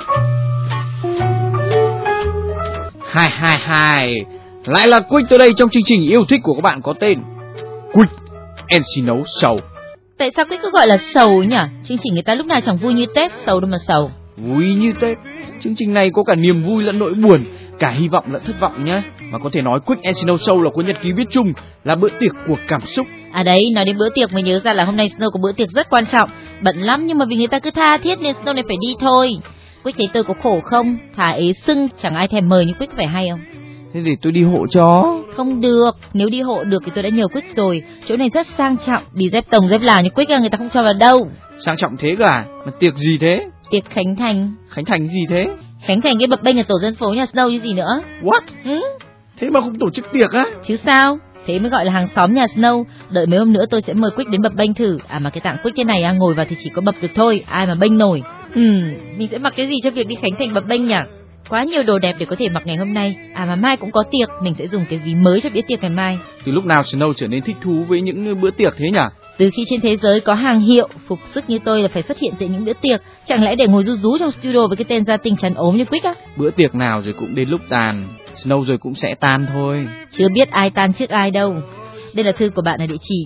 Hai, lại là Quick tới đây trong chương trình yêu thích của các bạn có tên Quick and Snow Show. Tại sao Quick cứ gọi là sầu nhỉ? Chương trình người ta lúc nào chẳng vui như Tết, sầu đâu mà sầu. Vui như Tết. Chương trình này có cả niềm vui lẫn nỗi buồn, cả hy vọng lẫn thất vọng nhá. Mà có thể nói Quick and Snow Show là cuốn nhật ký viết chung, là bữa tiệc của cảm xúc. À đấy, nói đến bữa tiệc mới nhớ ra là hôm nay Snow có bữa tiệc rất quan trọng. Bận lắm nhưng mà vì người ta cứ tha thiết nên Snow này phải đi thôi. Quick thấy tôi có khổ không? Thà ế sưng, chẳng ai thèm mời như Quick phải hay không? Thế thì tôi đi hộ cho. Không được, nếu đi hộ được thì tôi đã nhờ Quick rồi. Chỗ này rất sang trọng, đi dép tông dép là như Quick người ta không cho vào đâu. Sang trọng thế cả, mà tiệc gì thế? Tiệc khánh thành. Khánh thành gì thế? Khánh thành cái bập bênh ở tổ dân phố nhà Snow như gì nữa. What? Thế mà cũng tổ chức tiệc á? Chứ sao? Thế mới gọi là hàng xóm nhà Snow. Đợi mấy hôm nữa tôi sẽ mời Quick đến bập bênh thử. À mà cái tạng Quick thế này ngồi vào thì chỉ có bập được thôi, ai mà bênh nổi. Mình sẽ mặc cái gì cho việc đi khánh thành bập bênh nhỉ? Quá nhiều đồ đẹp để có thể mặc ngày hôm nay. À mà mai cũng có tiệc, mình sẽ dùng cái ví mới cho bữa tiệc ngày mai. Từ lúc nào Snow trở nên thích thú với những bữa tiệc thế nhỉ? Từ khi trên thế giới có hàng hiệu, phục sức như tôi là phải xuất hiện tại những bữa tiệc. Chẳng lẽ để ngồi ru rú trong studio với cái tên gia tinh chán ốm như Quick á? Bữa tiệc nào rồi cũng đến lúc tàn, Snow rồi cũng sẽ tan thôi. Chưa biết ai tan trước ai đâu. Đây là thư của bạn ở địa chỉ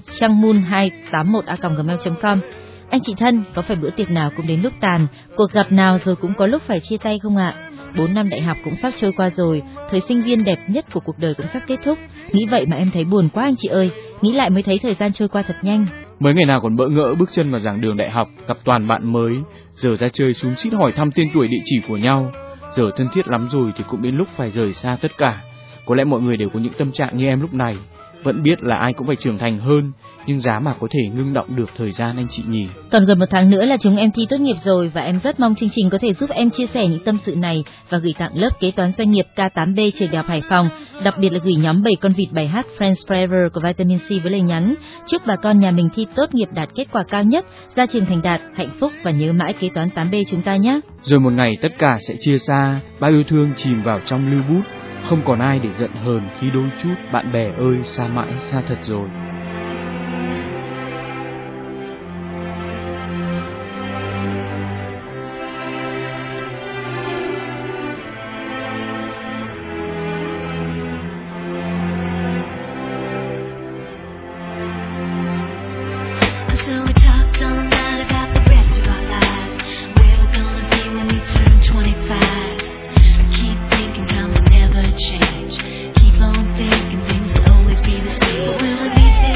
trangmoon281@gmail.com. Anh chị thân, có phải bữa tiệc nào cũng đến lúc tàn, cuộc gặp nào rồi cũng có lúc phải chia tay không ạ? 4 năm đại học cũng sắp trôi qua rồi, thời sinh viên đẹp nhất của cuộc đời cũng sắp kết thúc. Nghĩ vậy mà em thấy buồn quá anh chị ơi, nghĩ lại mới thấy thời gian trôi qua thật nhanh. Mới ngày nào còn bỡ ngỡ bước chân vào giảng đường đại học, gặp toàn bạn mới, giờ ra chơi xúm xít hỏi thăm tên tuổi địa chỉ của nhau. Giờ thân thiết lắm rồi thì cũng đến lúc phải rời xa tất cả. Có lẽ mọi người đều có những tâm trạng như em lúc này, vẫn biết là ai cũng phải trưởng thành hơn, nhưng giá mà có thể ngưng động được thời gian anh chị nhỉ. Còn gần 1 tháng nữa là chúng em thi tốt nghiệp rồi, và em rất mong chương trình có thể giúp em chia sẻ những tâm sự này và gửi tặng lớp kế toán doanh nghiệp K8B trường Đại học Hải Phòng, đặc biệt là gửi nhóm 7 con vịt bài hát Friends Forever của Vitamin C với lời nhắn: chúc bà con nhà mình thi tốt nghiệp đạt kết quả cao nhất, ra trường thành đạt, hạnh phúc và nhớ mãi kế toán 8B chúng ta nhé. Rồi một ngày tất cả sẽ chia xa, bao yêu thương chìm vào trong lưu bút, không còn ai để giận hờn khi đôi chút bạn bè ơi xa mãi xa thật rồi. Change. Keep on thinking things will always be the same. But will it be there?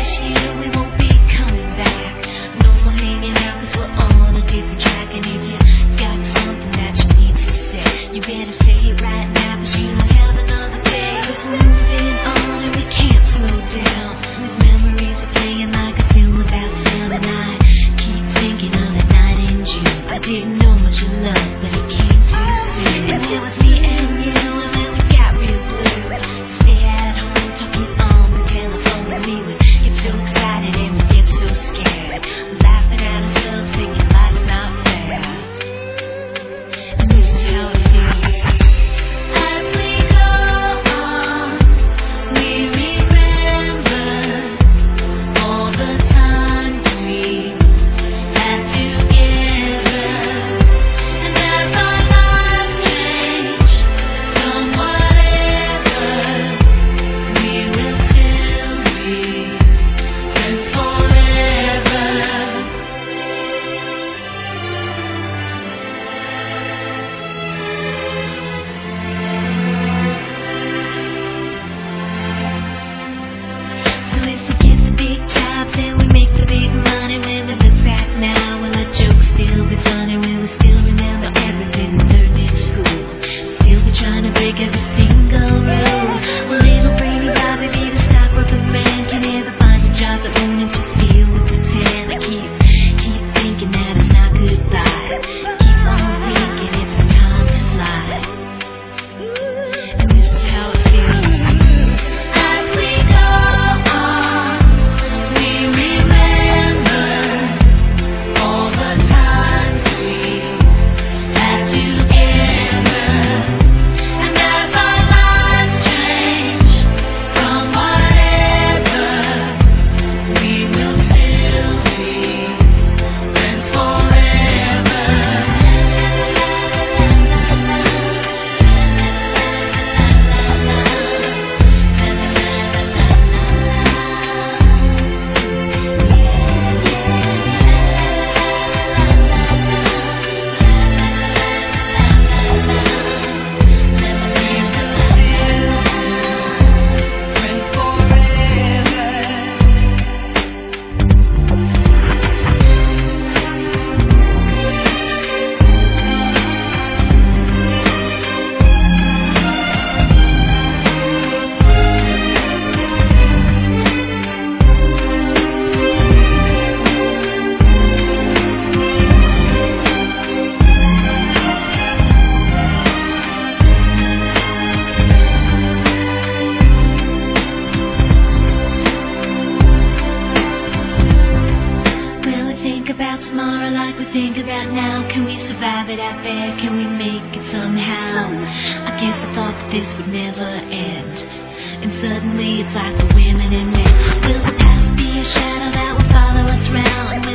tomorrow like we think about now? Can we survive it out there? Can we make it somehow? I guess I thought that this would never end, and suddenly it's like the women and men. Will the past be a shadow that will follow us round?